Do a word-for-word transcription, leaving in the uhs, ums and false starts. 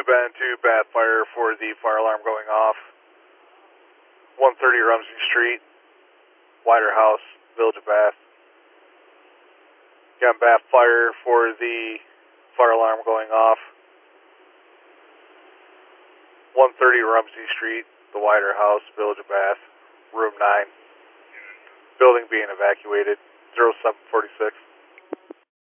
Bend to Bath Fire for the fire alarm going off. one thirty Rumsey Street, Wider House, Village of Bath. Got Bath Fire for the fire alarm going off. one thirty Rumsey Street, the Wider House, Village of Bath, room nine. Building being evacuated, zero seven forty-six.